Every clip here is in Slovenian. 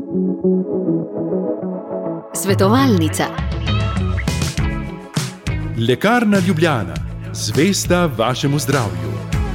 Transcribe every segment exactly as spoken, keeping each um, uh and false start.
Svetovalnica. Lekarna Ljubljana, zvesta vašemu zdravju.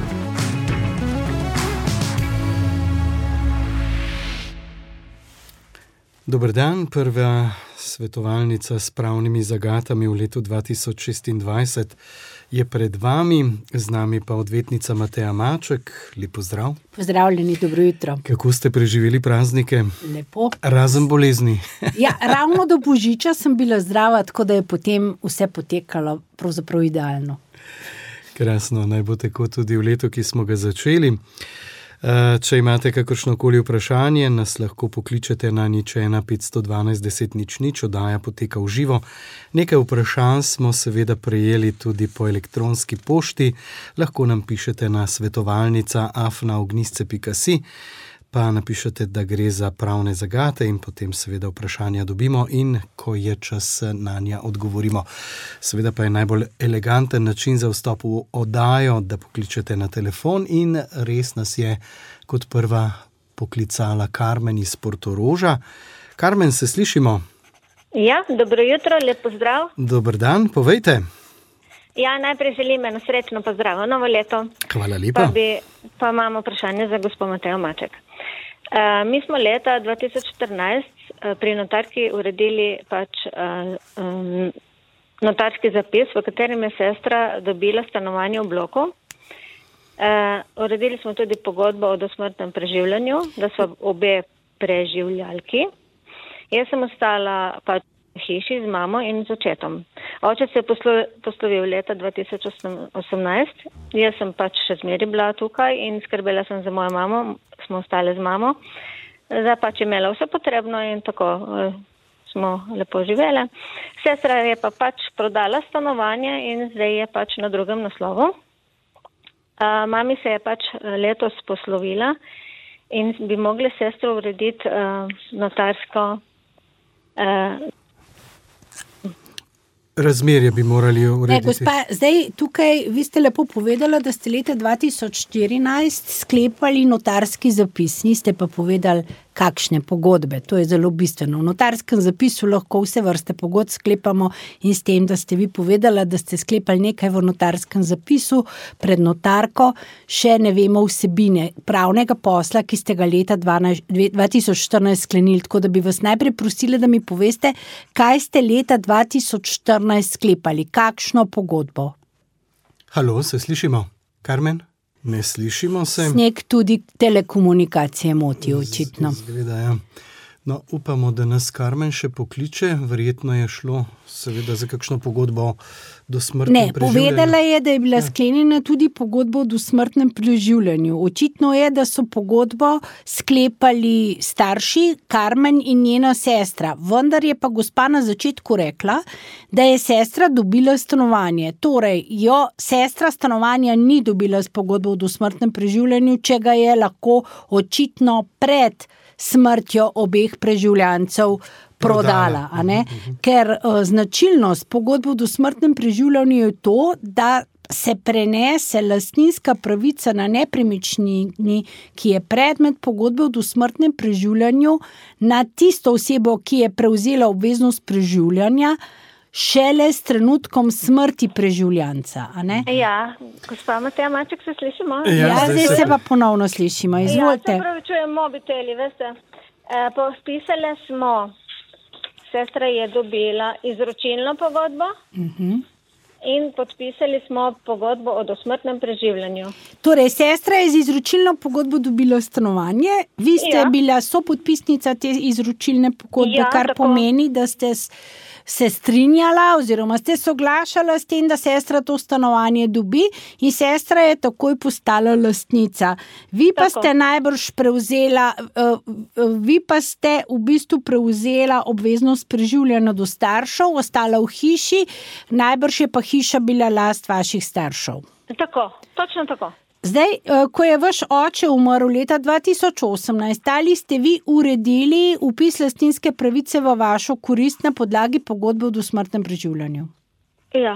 Dober dan, prva svetovalnica s pravnimi zagatami v letu dva tisoč šestindvajset je pred vami, z nami pa odvetnica Mateja Maček. Lep pozdrav. Pozdravljeni, dobro jutro. Kako ste preživeli praznike? Lepo. Razen bolezni. Ja, ravno do Božiča sem bila zdrava, tako da je potem vse potekalo pravzaprav idealno. Krasno, naj bo tako tudi v letu, ki smo ga začeli. Če imate kakršnokoli vprašanje, nas lahko pokličete na nič ena petsto dvanajst deset nič nič, oddaja poteka v živo. Nekaj vprašanj smo seveda prejeli tudi po elektronski pošti, lahko nam pišete na svetovalnica afna ognjisce pika si, pa napišete, da gre za pravne zagate in potem seveda vprašanja dobimo in ko je čas, na nja odgovorimo. Seveda pa je najbolj eleganten način za vstop v oddajo, da pokličete na telefon in res nas je kot prva poklicala Karmen iz Portoroža. Karmen, se slišimo? Ja, dobro jutro, lep pozdrav. Dober dan, povejte. Ja, najprej želim eno srečno pozdrav, novo leto. Hvala lepa. Pa, bi, pa imamo vprašanje za gospod Matejo Maček. Uh, mi smo leta dva tisoč štirinajst uh, pri notarki uredili pač uh, um, notarski zapis, v katerem je sestra dobila stanovanje v bloku. Uh, uredili smo tudi pogodbo o dosmrtnem preživljanju, da so obe preživljalki. Jaz sem ostala pač v hiši z mamo in z očetom. Oče se je poslo, poslovil leta dva tisoč osemnajst, jaz sem pač še zmeraj bila tukaj in skrbela sem za mojo mamo, smo ostali z mamo. Zdaj pač je imela vse potrebno in tako uh, smo lepo živele. Sestra je pa pač prodala stanovanje in zdaj je pač na drugem naslovu. Uh, mami se je pač letos poslovila in bi mogli sestro urediti uh, notarsko uh, razmerje bi morali urediti. E, gospa, zdaj tukaj vi ste lepo povedala, da ste leta dva tisoč štirinajst sklepali notarski zapis, niste pa povedali, kakšne pogodbe. To je zelo bistveno. V notarskem zapisu lahko vse vrste pogodb sklepamo in s tem, da ste vi povedala, da ste sklepali nekaj v notarskem zapisu pred notarko, še ne vemo vsebine pravnega posla, ki ste ga leta dva tisoč štirinajst sklenili. Tako da bi vas najprej prosila, da mi poveste, kaj ste leta dva tisoč štirinajst sklepali, kakšno pogodbo. Halo, se slišimo? Karmen? Ne slišimo se. Sneg tudi telekomunikacije moti, očitno. Zgleda, ja. No, upamo, da nas Karmen še pokliče. Verjetno je šlo seveda za kakšno pogodbo do smrtnem ne, preživljanju. Ne, povedala je, da je bila ja. sklenjena tudi pogodba do smrtnem preživljanju. Očitno je, da so pogodbo sklepali starši, Karmen in njena sestra. Vendar je pa gospa na začetku rekla, da je sestra dobila stanovanje. Torej, jo sestra stanovanja ni dobila s pogodbo do smrtnem preživljanju, če ga je lahko očitno pred smrtjo obeh preživljancev prodala, a ne? Ker uh, značilnost pogodbe do smrtnem preživljanju je to, da se prenese lastninska pravica na nepremičnini, ki je predmet pogodbe do smrtnem preživljanju, na tisto osebo, ki je prevzela obveznost preživljanja, šele s trenutkom smrti preživljanca, a ne? Ja, gospa Mateja Maček, se slišimo? Ja, ja zdaj se, se pa ponovno slišimo, izvolite. Ja, se pravi, čujem mobiteli, veste. E, pospisali smo, sestra je dobila izročilno pogodbo uh-huh. in podpisali smo pogodbo o dosmrtnem preživljanju. Torej, sestra je z izročilno pogodbo dobila stanovanje, vi ste ja. bila sopodpisnica te izročilne pogodbe, ja, kar tako. Pomeni, da ste se strinjala oziroma ste soglašala s tem, da sestra to stanovanje dobi in sestra je takoj postala lastnica. Vi pa tako. Ste najbrž prevzela, uh, uh, vi pa ste v bistvu prevzela obveznost preživljanja do staršev, ostala v hiši, najbrž je pa hiša bila last vaših staršev. Tako, točno tako. Zdaj, ko je vaš oče umrl leta dva tisoč osemnajst, ali ste vi uredili vpis lastninske pravice v vašo korist na podlagi pogodbe o dosmrtnem preživljanju? Ja.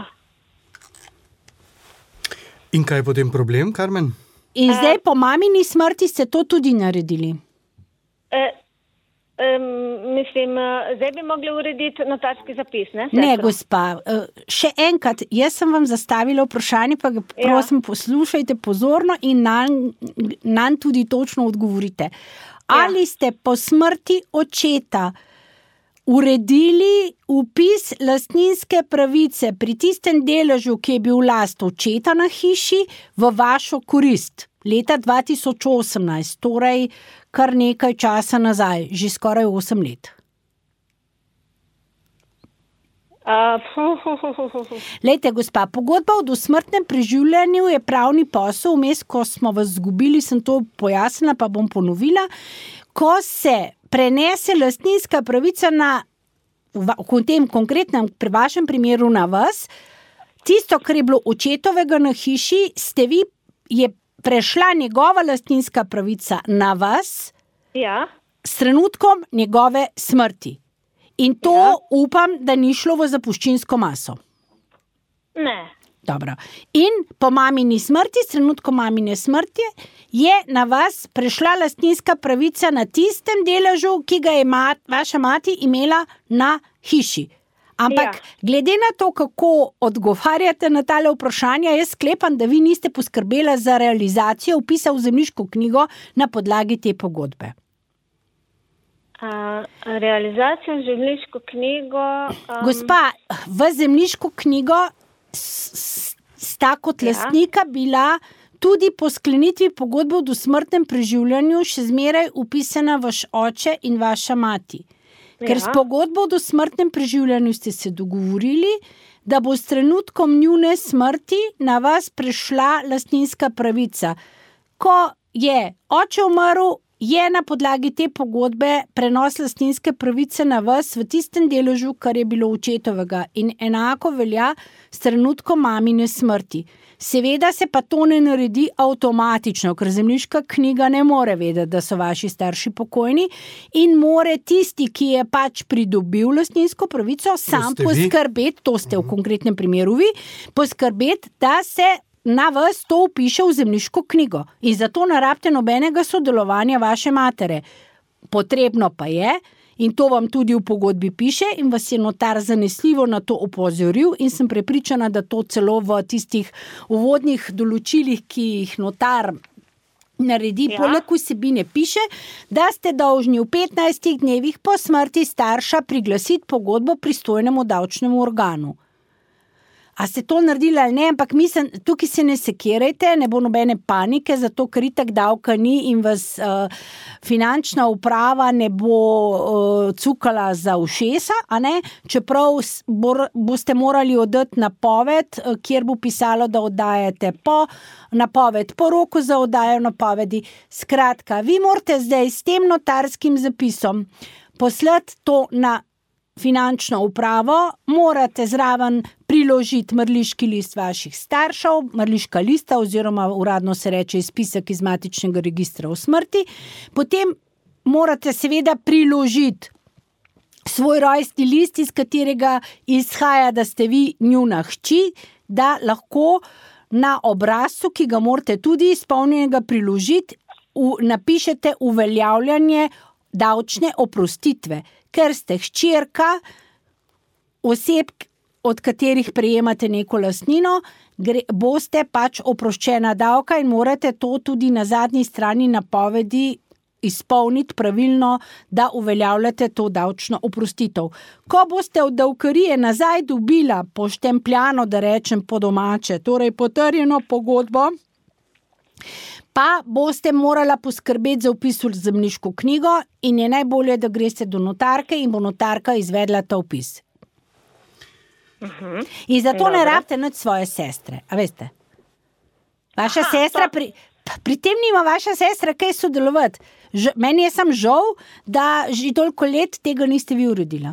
In kaj je potem problem, Karmen? In zdaj po mamini smrti ste to tudi naredili? E, Um, mislim, zdaj bi mogli urediti notarski zapis, ne? Ne, gospa, še enkrat, jaz sem vam zastavila vprašanje, pa ga prosim poslušajte pozorno in nanj, nanj tudi točno odgovorite. Ali ja. ste po smrti očeta uredili vpis lastninske pravice pri tistem deležu, ki je bil last očeta na hiši, v vašo korist? Leta dva tisoč osemnajst, torej kar nekaj časa nazaj, že skoraj osem let. Uh, hu, hu, hu, hu, hu. Lejte, gospa, pogodba o dosmrtnem preživljanju je pravni posel, vmes, ko smo vas zgubili, sem to pojasnila, pa bom ponovila. Ko se prenese lastninska pravica na, v tem konkretnem, pri vašem primeru na vas, tisto, kar je bilo očetovega na hiši, ste vi, je prešla njegova lastninska pravica na vas ja. s trenutkom njegove smrti. In to ja. upam, da ni šlo v zapuščinsko maso. Ne. Dobro. In po mamini smrti, s trenutkom mamine smrti, je na vas prešla lastninska pravica na tistem deležu, ki ga je mat, vaša mati imela na hiši. Ampak ja. glede na to, kako odgovarjate na tale vprašanja, jaz sklepam, da vi niste poskrbela za realizacijo vpisa v zemljiško knjigo na podlagi te pogodbe. Uh, realizacijo v zemljiško knjigo... Um... Gospa, v zemljiško knjigo sta kot ja. lastnika bila tudi po sklenitvi pogodbe o dosmrtnem preživljanju še zmeraj vpisana vaš oče in vaša mati. Ker s pogodbo o dosmrtnem preživljanju ste se dogovorili, da bo s trenutkom njune smrti na vas prešla lastninska pravica. Ko je oče umrl, je na podlagi te pogodbe prenos lastninske pravice na vas v tistem deležu, kar je bilo očetovega, in enako velja s trenutkom mamine smrti. Seveda se pa to ne naredi avtomatično, ker zemljiška knjiga ne more vedeti, da so vaši starši pokojni in more tisti, ki je pač pridobil lastninsko pravico, sam poskrbeti, to ste v konkretnem primeru vi, poskrbeti, da se na vas to vpiše v zemljiško knjigo. In zato ne rabite nobenega sodelovanja vaše matere. Potrebno pa je, in to vam tudi v pogodbi piše, in vas je notar zanesljivo na to opozoril, in sem prepričana, da to celo v tistih uvodnih določilih, ki jih notar naredi, ja. poleg vsebine piše, da ste dolžni v petnajstih dnevih po smrti starša priglasiti pogodbo pristojnemu davčnemu organu. A ste to naredili ali ne, ampak mislim, tukaj se ne sekirajte, ne bo nobene panike, zato ker itak davka ni in vas uh, finančna uprava ne bo uh, cukala za ušesa, a ne? Čeprav bo, boste morali oddati napoved, uh, kjer bo pisalo, da oddajate po napoved, po roku za oddajo napovedi. Skratka, vi morate zdaj s tem notarskim zapisom poslati to na finančno upravo, morate zraven priložiti mrliški list vaših staršev, mrliška lista oziroma uradno se reče izpisek iz matičnega registra o smrti, potem morate seveda priložiti svoj rojstni list, iz katerega izhaja, da ste vi njuna hči, da lahko na obrazcu, ki ga morate tudi izpolnjenega priložiti, v, napišete uveljavljanje davčne oprostitve, ker ste hčerka oseb, od katerih prejemate neko lastnino, gre, boste pač oproščena davka in morate to tudi na zadnji strani napovedi izpolniti pravilno, da uveljavljate to davčno oprostitev. Ko boste od davkarije nazaj dobila poštempljano, da rečem po domače, torej potrjeno pogodbo, pa boste morala poskrbeti za vpis v zemljiško knjigo in je najbolje, da greste do notarke in bo notarka izvedla ta vpis. Uh-huh. In zato Dobre. ne rabite nič svoje sestre, a veste? Vaša Aha, sestra, pri, pri tem nima vaša sestra kaj sodelovati. Ž, meni je sam žal, da že toliko let tega niste vi uredila.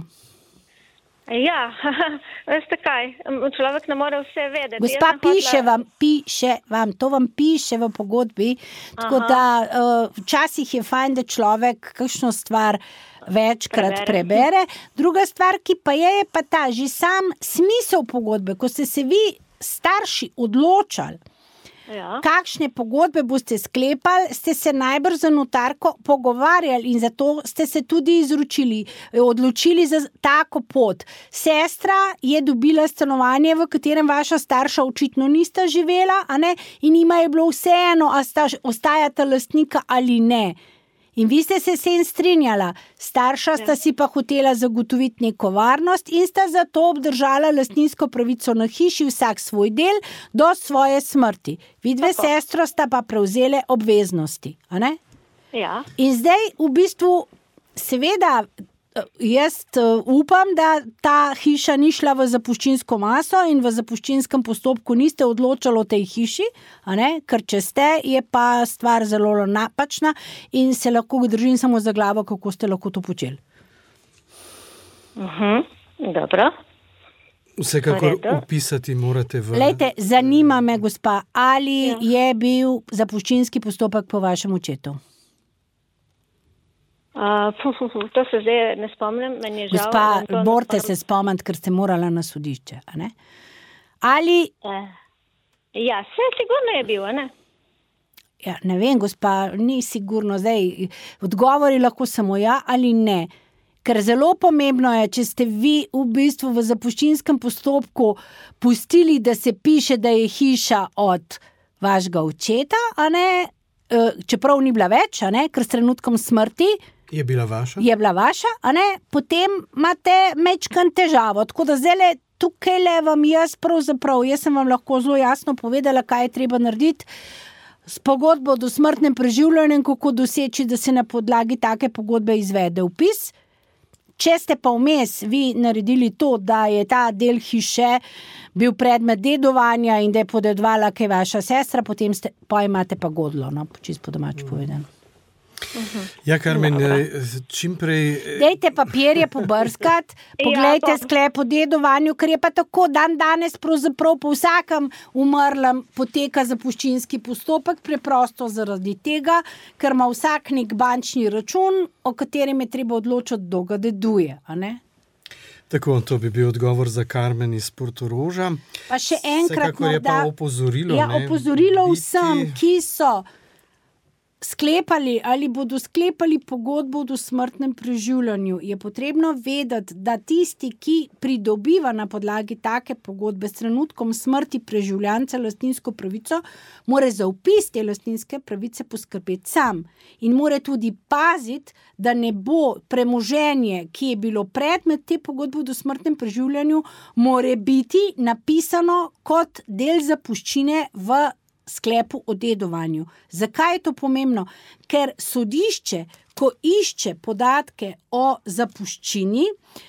Ja, veste kaj, človek ne more vse vedeti. Gospa, piše hotla... vam, piše vam, to vam piše v pogodbi, tako Aha. da uh, včasih je fajn, da človek kakšno stvar večkrat prebere. prebere. Druga stvar, ki pa je, je pa ta, že sam smisel pogodbe, ko ste se vi starši odločali, Ja. Kakšne pogodbe boste sklepali, ste se najbrž za notarko pogovarjali in zato ste se tudi izročili, odločili za tako pot. Sestra je dobila stanovanje, v katerem vaša starša očitno nista živela, a ne? In ima je bilo vseeno, a sta, ostajata lastnika ali ne. In vi ste se s tem strinjala, starša sta si pa hotela zagotoviti neko varnost in sta zato obdržala lastninsko pravico na hiši vsak svoj del do svoje smrti. Vidve sestro sta pa prevzele obveznosti, a ne? Ja. In zdaj v bistvu, seveda, jaz upam, da ta hiša ni šla v zapuščinsko maso in v zapuščinskem postopku niste odločali o tej hiši, a ne? Ker če ste, je pa stvar zelo napačna in se lahko držim samo za glavo, kako ste lahko to počeli. Uh-huh. Dobro. Vsekakor upisati morate v... Lejte, zanima me, gospa, ali ja. je bil zapuščinski postopek po vašem očetu? Uh, fu, fu, fu, to se zdaj ne spomnim, meni je žal. Gospa, morate se spomniti, ker ste morala na sodišče, a ne? Ali... Uh, ja, vse sigurno je bil, a ne? Ja, ne vem, gospa, ni sigurno zdaj. Odgovori lahko samo ja ali ne. Ker zelo pomembno je, če ste vi v bistvu v zapuščinskem postopku pustili, da se piše, da je hiša od vašega očeta, a ne? Čeprav ni bila več, a ne? Ker s trenutkom smrti je bila vaša, je bila vaša, a ne? Potem imate mečkan težavo. Tako da zdaj tukaj le vam jaz pravzaprav, jaz sem vam lahko zelo jasno povedala, kaj je treba narediti s pogodbo do smrtnem preživljanju, kako doseči, da se na podlagi take pogodbe izvede vpis. Če ste pa vmes vi naredili to, da je ta del hiše bil predmet dedovanja in da je podedovala kaj vaša sestra, potem ste, pa imate pa godlo, no, čisto po domač povedano. Uh-huh. Ja, Karmen, čim prej... Dejte papirje pobrskati, poglejte ja, sklep o dedovanju, ker je pa tako dan danes pravzaprav po vsakem umrlem poteka zapuščinski postopek, preprosto zaradi tega, ker ima vsak nek bančni račun, o katerem je treba odločiti, kdo ga deduje, a ne? Tako, to bi bil odgovor za Karmen iz Portoroža. Pa še enkrat Vsekakor je pa opozorilo, ja, ne, opozorilo biti... vsem, ki so sklepali ali bodo sklepali pogodbo o smrtnem preživljanju, je potrebno vedeti, da tisti, ki pridobiva na podlagi take pogodbe s trenutkom smrti preživljanca lastninsko pravico, mora za vpis te lastninske pravice poskrbeti sam in mora tudi paziti, da ne bo premoženje, ki je bilo predmet te pogodbe o smrtnem preživljanju, mora biti napisano kot del zapuščine v sklepu o dedovanju. Zakaj je to pomembno? Ker sodišče, ko išče podatke o zapuščini,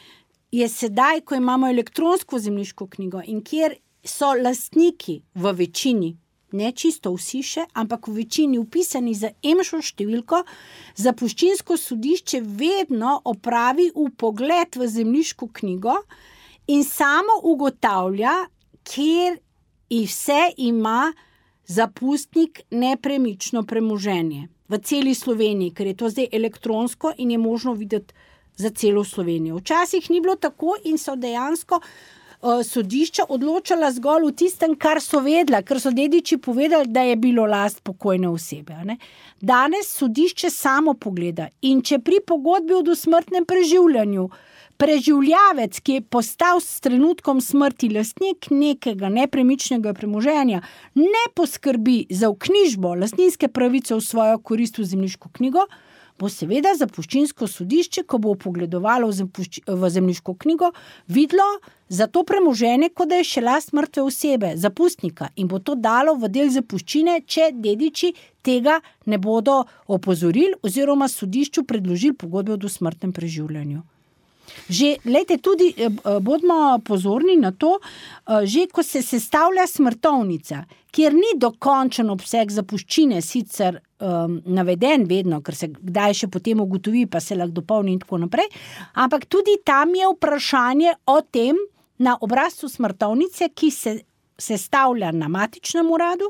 je sedaj, ko imamo elektronsko zemljiško knjigo in kjer so lastniki v večini, ne čisto vsi še, ampak v večini upisani za EMŠO številko, zapuščinsko sodišče vedno opravi vpogled v zemljiško knjigo in samo ugotavlja, kjer in vse ima zapustnik nepremično premoženje v celi Sloveniji, ker je to zdaj elektronsko in je možno videti za celo Slovenijo. Včasih ni bilo tako in so dejansko uh, sodišča odločala zgolj v tistem, kar so vedela, ker so dediči povedali, da je bilo last pokojne osebe. Ne? Danes sodišče samo pogleda in če pri pogodbi o dosmrtnem preživljanju preživljavec, ki je postal s trenutkom smrti lastnik nekega nepremičnega premoženja, ne poskrbi za vknjižbo lastninske pravice v svojo korist v zemljiško knjigo, bo seveda zapuščinsko sodišče, ko bo pogledovalo v, zapušč- v zemljiško knjigo, videlo za to premoženje, kot da je še last mrtve osebe, zapustnika, in bo to dalo v del zapuščine, če dediči tega ne bodo opozorili oziroma sodišču predložili pogodbe o dosmrtnem preživljanju. Že, lejte, tudi bodimo pozorni na to, že ko se sestavlja smrtovnica, kjer ni dokončen obseg zapuščine sicer um, naveden vedno, ker se kdaj še potem ugotovi, pa se lahko dopolni in tako naprej, ampak tudi tam je vprašanje o tem na obrazcu smrtovnice, ki se sestavlja na matičnem uradu,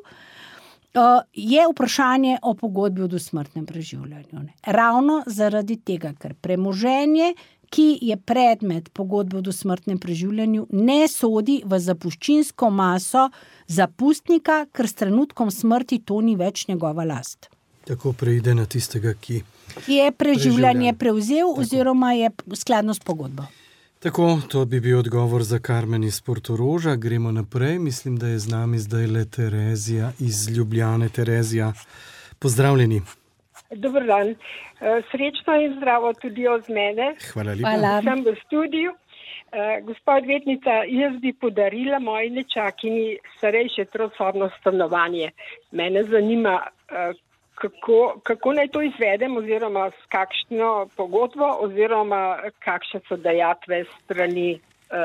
uh, je vprašanje o pogodbi o dosmrtnem preživljanju. Ne? Ravno zaradi tega, ker premoženje, ki je predmet pogodbe o dosmrtnem preživljanju, ne sodi v zapuščinsko maso zapustnika, ker s trenutkom smrti to ni več njegova last. Tako preide na tistega, ki je preživljanje preživljen. prevzel Tako. oziroma je skladno s pogodbo. Tako, to bi bil odgovor za Karmen iz Portoroža. Gremo naprej. Mislim, da je z nami zdaj le Terezija iz Ljubljane. Terezija, pozdravljeni. Dober dan. Srečno in zdravo tudi od mene. Hvala lepa. Hvala. Sem v studiu. Gospa odvetnica, jaz bi podarila moji nečakini starejše trosobno stanovanje. Mene zanima, kako, kako naj to izvedem oziroma s kakšno pogodbo oziroma kakšne so dajatve strani.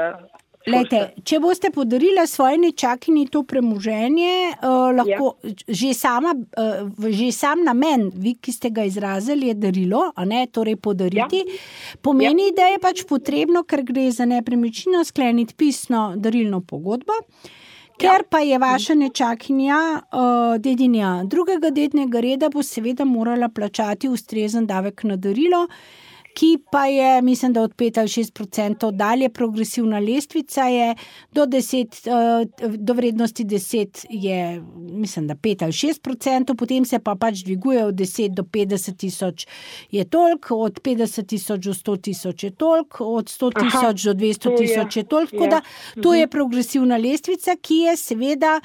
Lejte, če boste podarili svoje nečakini to premoženje, uh, lahko ja. že, sama, uh, že sam namen, vi, ki ste ga izrazili, je darilo, a ne, torej podariti, ja. pomeni, ja. da je pač potrebno, ker gre za nepremičnino, skleniti pisno darilno pogodbo, ker pa je vaša nečakinja uh, dedinja drugega dednega reda, bo seveda morala plačati ustrezen davek na darilo, ki pa je, mislim, da od pet ali šest procentov dalje, progresivna lestvica je do, deset, do vrednosti deset je, mislim, da pet ali šest procentov, potem se pa pač dviguje od deset do petdeset tisoč je toliko, od petdeset tisoč do sto tisoč je toliko, od sto tisoč do dvesto tisoč je toliko, tako da to je progresivna lestvica, ki je seveda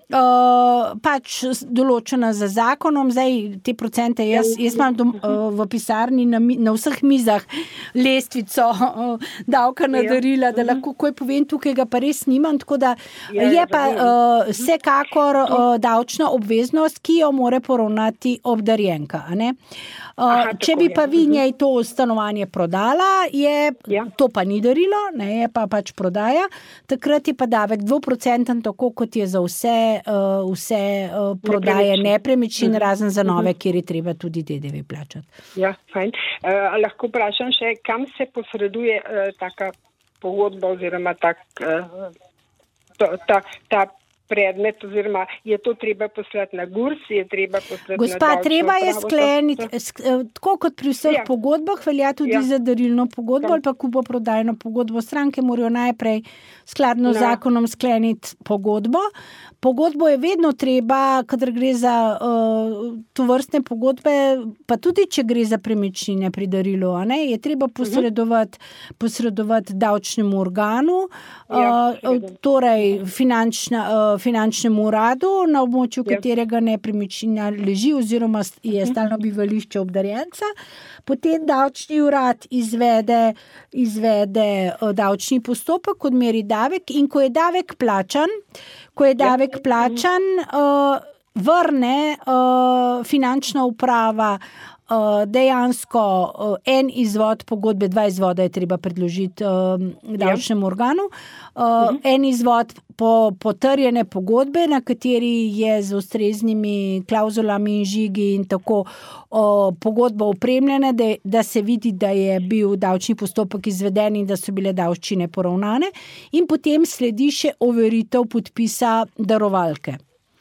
Uh, pač določena za zakonom, zdaj te procente, jaz, jaz imam dom, uh, v pisarni na, na vseh mizah lestvico uh, davka na darila, da lahko kaj povem, tukaj ga pa res nimam, tako da je pa uh, vsekakor uh, davčna obveznost, ki jo more poravnati obdarjenka, a ne? Uh, Aha, če bi pa vi njej to stanovanje prodala, je, ja. to pa ni darilo, ne, je pa pač prodaja, takrat je pa davek dvoprocenten, tako kot je za vse, uh, vse uh, prodaje nepremičnin, razen za nove, kjer je treba tudi D D V plačati. Ja, fajn. Uh, lahko vprašam še, kam se posreduje uh, taka pogodba oziroma tak, uh, to, ta, ta predmet, oziroma je to treba poslati na GURS, je treba poslati Gospa, na davčno treba je upravo, skleniti, to- sk- tako kot pri vseh Ja. pogodbah, velja tudi Ja. za darilno pogodbo ali pa kupoprodajno pogodbo. Stranke morajo najprej skladno z Ja. zakonom skleniti pogodbo. Pogodbo je vedno treba, kadar gre za uh, tovrstne pogodbe, pa tudi če gre za premičnine pri darilu, a ne, je treba posredovati, posredovati davčnemu organu, Ja, uh, seveda. torej finančna, uh, finančnemu uradu, na območju Ja. katerega nepremičnina leži oziroma je stalno bivališče obdarjenca. Potem davčni urad izvede, izvede uh, davčni postopek, odmeri davek in ko je davek plačan, ko je davek plačan, uh, vrne uh, finančna uprava uh, dejansko uh, en izvod pogodbe, dva izvoda je treba predložiti uh, davčnemu organu, uh, en izvod po potrjene pogodbe, na kateri je z ustreznimi klauzulami in žigi in tako uh, pogodba opremljena, da, da se vidi, da je bil davčni postopek izveden in da so bile davščine poravnane, in potem sledi še overitev podpisa darovalke.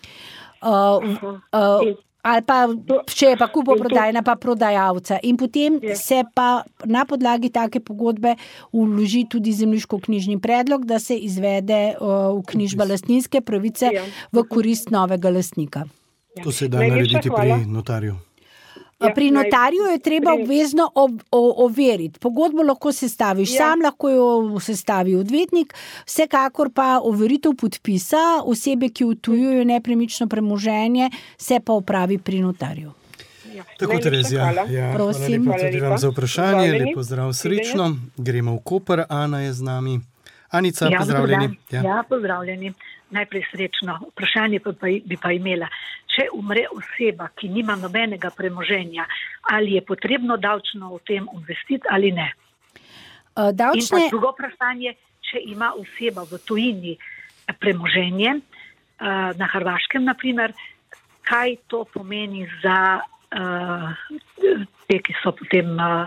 Uh, uh, ali pa, če je pa kupoprodajna, pa prodajalca. In potem Ja. se pa na podlagi take pogodbe vloži tudi zemljiško-knjižni predlog, da se izvede uh, vknjižba lastninske pravice Ja. v korist novega lastnika. To se da Najlepša narediti hvala. pri notarju. Ja, Pri naj- notarju je treba pri- obvezno ob, o, overiti. Pogodbo lahko sestaviš Ja. sam, lahko jo sestavi odvetnik, vsekakor pa overitev podpisa osebe, ki odtujujejo nepremično premoženje, se pa opravi pri notarju. Ja. Tako, Najlepša Terezija. hvala. Ja, Prosim. hvala lepa Hvala tudi lepa. vam za vprašanje. Pozdravljeni. Lepo zdrav, srečno. Gremo v Koper. Ana je z nami. Anica, Ja, pozdravljeni. dober dan. Ja, pozdravljeni. Najprej srečno. Vprašanje pa, pa bi pa imela. Če umre oseba, ki nima nobenega premoženja, ali je potrebno davčno o tem obvestiti ali ne? Uh, In Davčne, pa drugo vprašanje, če ima oseba v tujini premoženje, uh, na Hrvaškem naprimer, kaj to pomeni za uh, te, ki so potem, uh,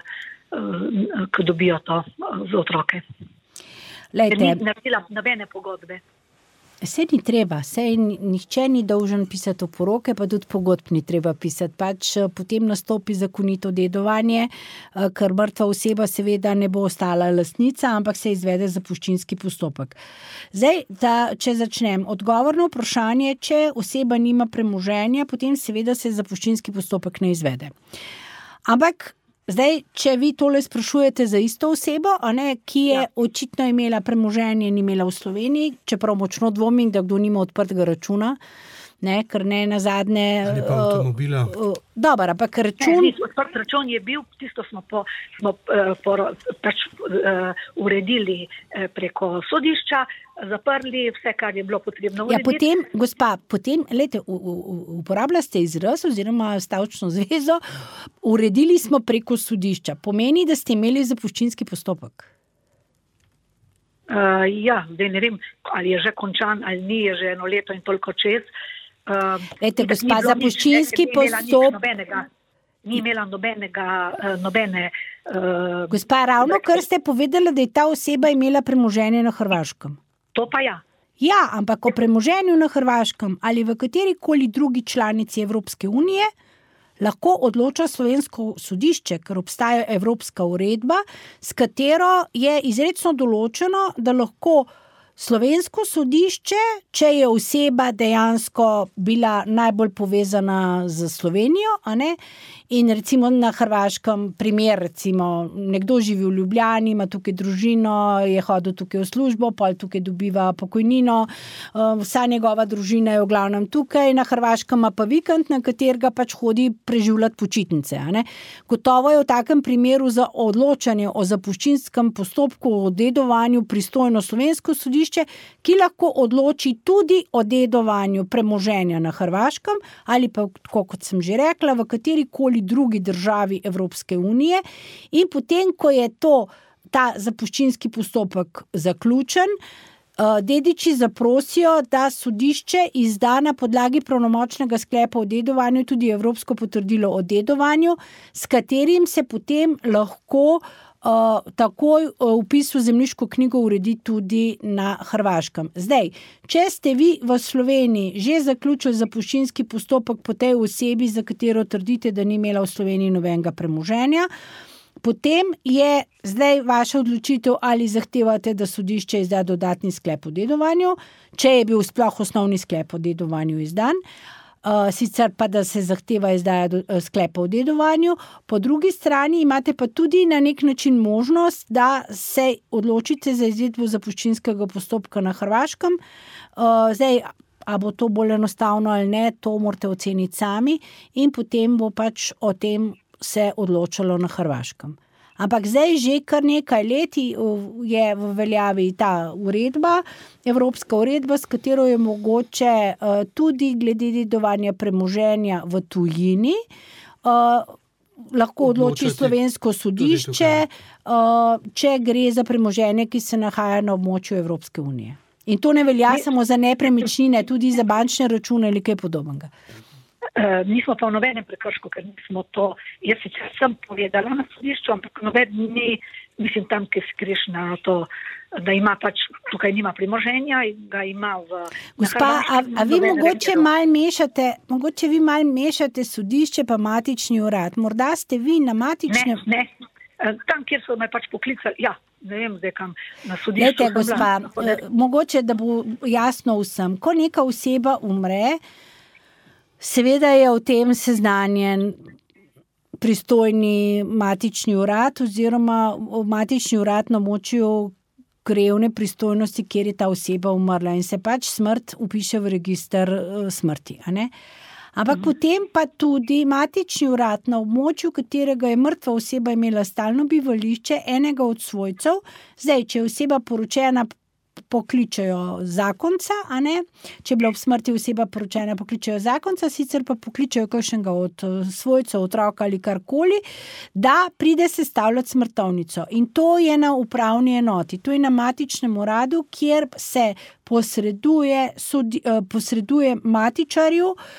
uh, ko dobijo to uh, za otroke? Ker ni lejte, naredila nobene pogodbe. Sej ni treba, sej nihče ni dolžen pisati oporoke, pa tudi pogodb ni treba pisati. Pač potem nastopi zakonito dedovanje, ker mrtva oseba seveda ne bo ostala lastnica, ampak se izvede zapuščinski postopek. Zdaj, da, če začnem, odgovor na vprašanje, če oseba nima premoženja, potem seveda se zapuščinski postopek ne izvede. Ampak zdaj, če vi tole sprašujete za isto osebo, a ne, ki je ja. očitno imela premoženje in imela v Sloveniji, čeprav močno dvomim, da kdo nima odprtega računa, ne, ker ne nazadnje... Ali pa avtomobila. Uh, uh, Dobar, ampak račun... Ne, odprt račun je bil, tisto smo, po, smo uh, po, pač, uh, uredili uh, preko sodišča, zaprli vse, kar je bilo potrebno urediti. Ja, potem, gospa, potem, lejte, uporabljali ste izraz oziroma stavčno zvezo, uredili smo preko sodišča. Pomeni, da ste imeli zapuščinski postopek? Uh, ja, zdaj ne vem, ali je že končan, ali ni, je že eno leto in toliko čez. Uh, lejte, gospa, zapuščinski postopek... Ni imela nobenega, nobene... Uh, gospa, ravno kar ste povedali, da je ta oseba imela premoženje na Hrvaškem. To pa ja. Ja, ampak o premoženju na Hrvaškem ali v katerikoli drugi članici Evropske unije lahko odloča slovensko sodišče, ker obstaja evropska uredba, s katero je izrecno določeno, da lahko slovensko sodišče, če je oseba dejansko bila najbolj povezana z Slovenijo, a ne, in recimo na Hrvaškem primer, recimo nekdo živi v Ljubljani, ima tukaj družino, je hodil tukaj v službo, pol tukaj dobiva pokojnino, vsa njegova družina je v glavnem tukaj, na Hrvaškem ima pa vikend, na katerega pač hodi preživljati počitnice, a ne. Gotovo je v takem primeru za odločanje o zapuščinskem postopku, o dedovanju pristojno slovensko sodišče, ki lahko odloči tudi o dedovanju premoženja na Hrvaškem ali pa, kot sem že rekla, v katerikoli drugi državi Evropske unije, in potem, ko je to, ta zapuščinski postopek zaključen, dediči zaprosijo, da sodišče izda na podlagi pravnomočnega sklepa o dedovanju tudi evropsko potrdilo o dedovanju, s katerim se potem lahko Uh, takoj vpis v zemljiško knjigo uredi tudi na Hrvaškem. Zdaj, če ste vi v Sloveniji že zaključili zapuščinski postopek po tej osebi, za katero trdite, da ni imela v Sloveniji nobenega premoženja, potem je zdaj vaša odločitev, ali zahtevate, da sodišče izda dodatni sklep o dedovanju, če je bil sploh osnovni sklep o dedovanju izdan, Uh, sicer pa, da se zahteva izdaja do, uh, sklepa o dedovanju. Po drugi strani imate pa tudi na nek način možnost, da se odločite za izvedbo zapuščinskega postopka na Hrvaškem. Uh, zdaj, a bo to bolj enostavno ali ne, to morate oceniti sami in potem bo pač o tem se odločalo na Hrvaškem. Ampak zdaj že kar nekaj let je v veljavi ta uredba, evropska uredba, s katero je mogoče uh, tudi glede dedovanja premoženja v tujini, uh, lahko odloči slovensko sodišče, uh, če gre za premoženje, ki se nahaja na območju Evropske unije. In to ne velja samo za nepremičnine, tudi za bančne račune ali kaj podobnega. Uh, nismo pa v nobenem prekršku, ker nismo to, jaz sicer sem povedala na sodišču, ampak noben ni, mislim tam, ki skriš na to, da ima pač, tukaj nima premoženja in ga ima v... Gospa, a, a vi mogoče mal mešate, mogoče vi mal mešate sodišče pa matični urad, morda ste vi na matičnem... Ne, ne, tam, kjer so me pač poklicali, ja, ne vem zdaj kam, na sodišču. Lejte, gospa, bila, mogoče, da bo jasno vsem, ko neka oseba umre, seveda je o tem seznanjen pristojni matični urad oziroma matični urad na območju krajevne pristojnosti, kjer je ta oseba umrla in se pač smrt vpiše v register smrti, a ne? Ampak mm. potem pa tudi matični urad na območju, katerega je mrtva oseba imela stalno bivališče, enega od svojcev, zdaj, če je oseba poročena, pokličejo zakonca, a ne? Če je bila ob smrti oseba poročena, pokličejo zakonca, sicer pa pokličejo kakšnega od svojcev, otroka ali karkoli, da pride sestavljati smrtovnico. In to je na upravni enoti, to je na matičnem uradu, kjer se posreduje, sodi, posreduje matičarju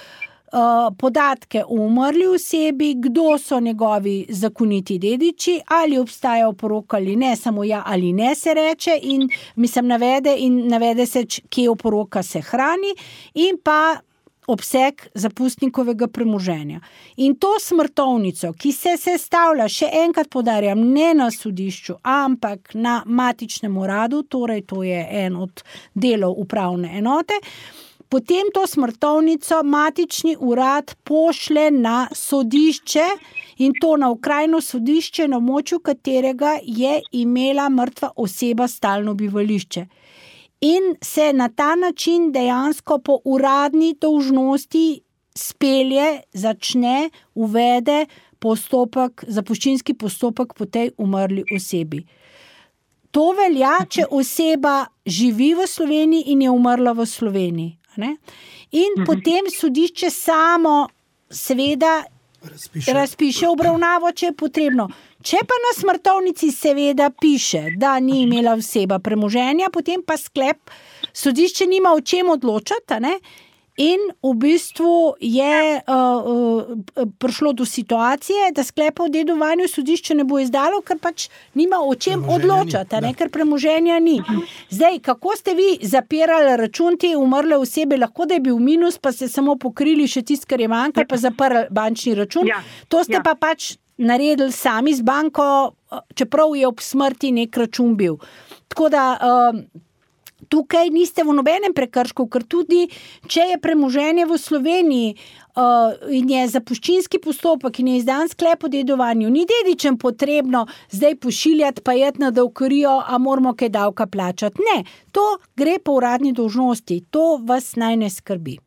uh, podatke o umrli osebi, kdo so njegovi zakoniti dediči, ali obstaja oporoka ali ne, samo ja ali ne se reče in mislim navede in navede se, kje oporoka se hrani in pa obseg zapustnikovega premoženja. In to smrtovnico, ki se sestavlja, še enkrat poudarjam, ne na sodišču, ampak na matičnem uradu, torej to je en od delov upravne enote, potem to smrtovnico matični urad pošle na sodišče in to na okrajno sodišče, na območju katerega je imela mrtva oseba stalno bivališče. In se na ta način dejansko po uradni dolžnosti spelje, začne, uvede postopek, zapuščinski postopek po tej umrli osebi. To velja, če oseba živi v Sloveniji in je umrla v Sloveniji. Ne? In mhm. potem sodišče samo seveda razpiše. razpiše obravnavo, če je potrebno. Če pa na smrtovnici seveda piše, da ni imela oseba premoženja, potem pa sklep, sodišče nima o čem odločati, ne? In v bistvu je uh, uh, prišlo do situacije, da sklepa o dedovanju sodišče ne bo izdalo, ker pač nima o čem odločati, ne? Ker premoženja ni. Zdaj, kako ste vi zapirali račun te umrle osebe, lahko da je bil minus, pa ste samo pokrili še tist, kar je manjkalo, pa zaprli bančni račun. To ste pa pač naredili sami z banko, čeprav je ob smrti nek račun bil. Tako da uh, tukaj niste v nobenem prekršku, ker tudi, če je premoženje v Sloveniji uh, in je zapuščinski postopek in je izdan sklep o dedovanju, ni dedičem potrebno zdaj pošiljati pa jeti na davkarijo, a moramo kaj davka plačati. Ne, to gre po uradni dolžnosti, to vas naj ne skrbi.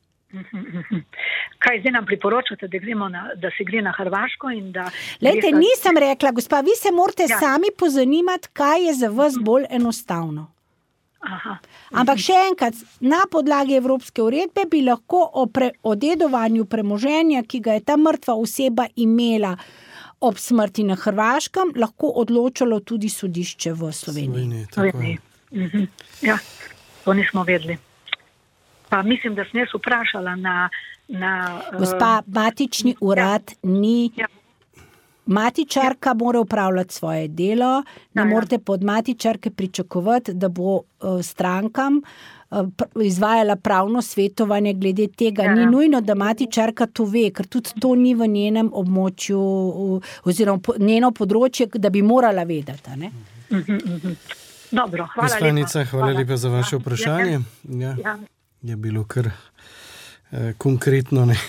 Kaj zdaj nam priporočate, da, gremo na, da se gre na Hrvaško in da... Lejte, nisem rekla, gospa, vi se morate ja. sami pozanimati, kaj je za vas bolj enostavno. Aha. Ampak še enkrat, na podlagi evropske uredbe bi lahko o, pre, o dedovanju premoženja, ki ga je ta mrtva oseba imela ob smrti na Hrvaškem, lahko odločalo tudi sodišče v Sloveniji. Sloveniji, mhm. Ja, to nismo vedeli. Pa mislim, da sem jaz vprašala na... na Gospa, matični urad ja. ni... Ja. Matičarka mora upravljati svoje delo, ne ja, ja. morate pod matičarke pričakovati, da bo uh, strankam uh, izvajala pravno svetovanje glede tega. Ja, ja. Ni nujno, da matičarka to ve, ker tudi to ni v njenem območju uh, oziroma po, njeno področje, da bi morala vedeti. Ne? Uh-huh, uh-huh. Dobro, hvala Gospodnica, lepa. Hvala, hvala lepa za vaše vprašanje. Ja, ja. Je bilo kar eh, konkretno, ne.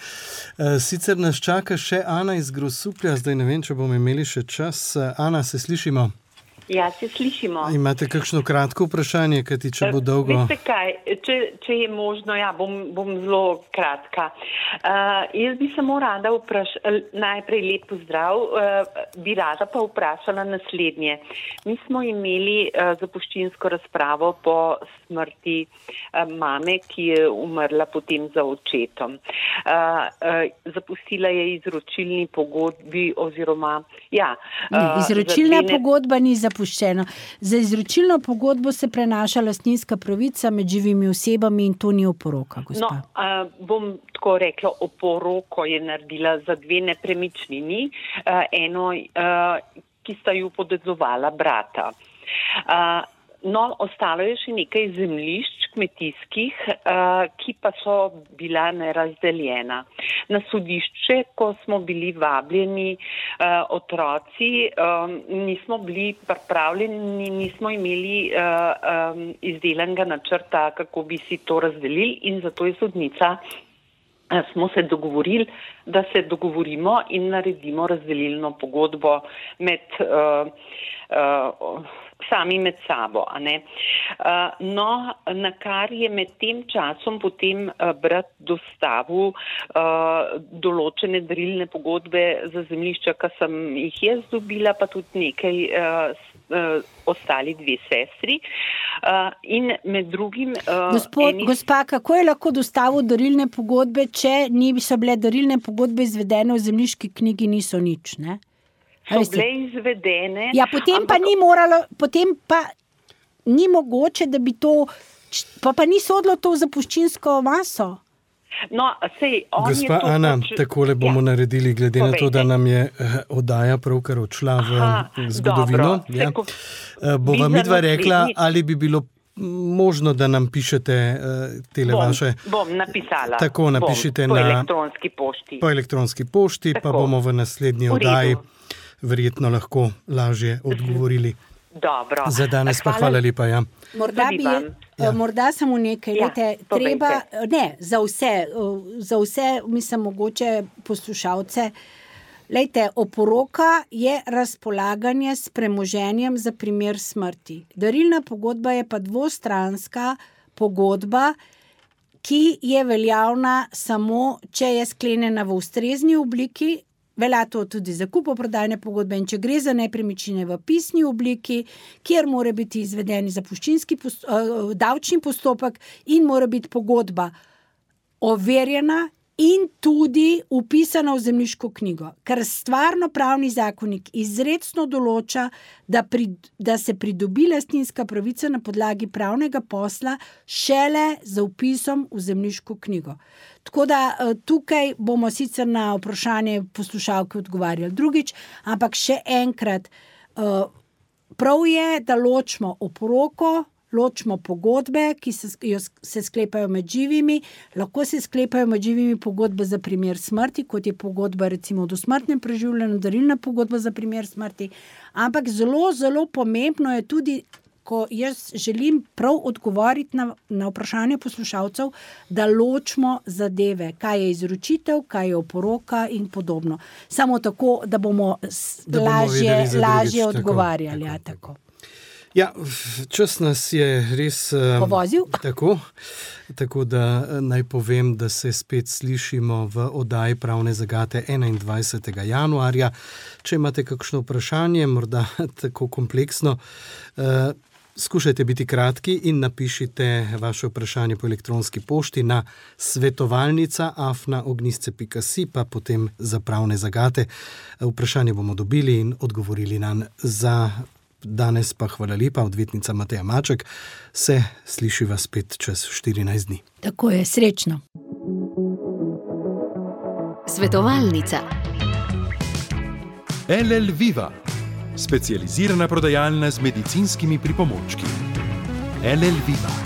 Sicer nas čaka še Ana iz Grosuplja, zdaj ne vem, če bomo imeli še čas. Ana, se slišimo? Ja, se slišimo. Imate kakšno kratko vprašanje, kajti če bo dolgo... Veste kaj, če, če je možno, ja, bom, bom zelo kratka. Uh, jaz bi samo rada vprašala, najprej lep pozdrav, uh, bi rada pa vprašala naslednje. Mi smo imeli uh, zapuščinsko razpravo po smrti uh, mame, ki je umrla potem za očetom. Uh, uh, zapustila je izročilni pogodbi oziroma, ja... Uh, ne, izročilna dvene... pogodba ni zapuščena. Za izročilno pogodbo se prenaša lastninska pravica med živimi osebami in to ni oporoka, gospa. No, uh, bom tako rekla, oporoko je naredila za dve nepremičnini, uh, eno, uh, ki sta ju podedovala brata. Uh, no, ostalo je še nekaj zemljišč kmetijskih, uh, ki pa so bila nerazdeljena. Na sodišče, ko smo bili vabljeni uh, otroci, um, nismo bili pripravljeni, nismo imeli uh, um, izdelanega načrta, kako bi si to razdelili in zato je sodnica, uh, smo se dogovorili, da se dogovorimo in naredimo razdelilno pogodbo med uh, uh, sami med sabo. A ne? Uh, no, na kar je med tem časom potem uh, brat dostavil uh, določene darilne pogodbe za zemljišča, ki sem jih jaz dobila, pa tudi nekaj uh, uh, ostali dve sestri. Uh, in med drugim... Uh, Gospod, eni... Gospa, kako je lahko dostavil darilne pogodbe, če ni so bile darilne pogodbe izvedene v zemljiški knjigi, niso nič, ne? So bile izvedene. Ja, potem ampak... pa ni moralo, potem pa ni mogoče, da bi to, pa pa ni sodilo to v zapuščinsko maso. No, sej, on Gospa je to Ana, pač... takole bomo ja. naredili, glede Povejte. na to, da nam je uh, oddaja pravkar odšla v Aha, zgodovino. dobro. Ja. Sej, ko- Uh, bova vi midva za rekla, naslednjič- ali bi bilo možno, da nam pišete uh, tele Bom, vaše bom napisala. Tako, napišite bom, po na- elektronski pošti. po elektronski pošti, pa Tako. bomo v naslednji V redu. oddaji verjetno lahko lažje odgovorili. Dobro. Za danes pa hvala lepa. Ja. Morda, Tudi bi, vam. ja. morda samo nekaj, Ja, lete, povejte. treba, ne, za vse, za vse, mislim, mogoče poslušalce. Lejte, oporoka je razpolaganje s premoženjem za primer smrti. Darilna pogodba je pa dvostranska pogodba, ki je veljavna samo, če je sklenjena v ustrezni obliki. Velja to tudi za kupoprodajne pogodbe in če gre za nepremičnine v pisni obliki, kjer mora biti izveden zapuščinski post, uh, davčni postopek in mora biti pogodba overjena in tudi upisana v zemljiško knjigo. Ker stvarno pravni zakonik izrecno določa, da, pri, da se pridobi lastninska pravica na podlagi pravnega posla šele z vpisom v zemljiško knjigo. Tako da tukaj bomo sicer na vprašanje poslušalke odgovarjali drugič, ampak še enkrat, prav je, da ločimo oporoko, ločimo pogodbe, ki se, se sklepajo med živimi, lahko se sklepajo med živimi pogodbe za primer smrti, kot je pogodba recimo o dosmrtnem preživljanju, darilna pogodba za primer smrti, ampak zelo, zelo pomembno je tudi, ko jaz želim prav odgovoriti na, na vprašanje poslušalcev, da ločimo zadeve, kaj je izročitev, kaj je oporoka in podobno. Samo tako, da bomo, da bomo lažje, lažje odgovarjali. Tako, tako, tako. Ja, čas nas je res povozil. Tako, tako da naj povem, da se spet slišimo v oddaji Pravne zagate enaindvajsetega januarja. Če imate kakšno vprašanje, morda tako kompleksno, uh, skušajte biti kratki in napišite vaše vprašanje po elektronski pošti na svetovalnica afna ognjisce pika si, pa potem za Pravne zagate. Vprašanje bomo dobili in odgovorili nam. Za danes pa hvala lepa, odvetnica Mateja Maček. Se slišiva spet čez štirinajst dni. Tako je, srečno. Svetovalnica. L L Viva, specializirana prodajalna z medicinskimi pripomočki. L L Viva.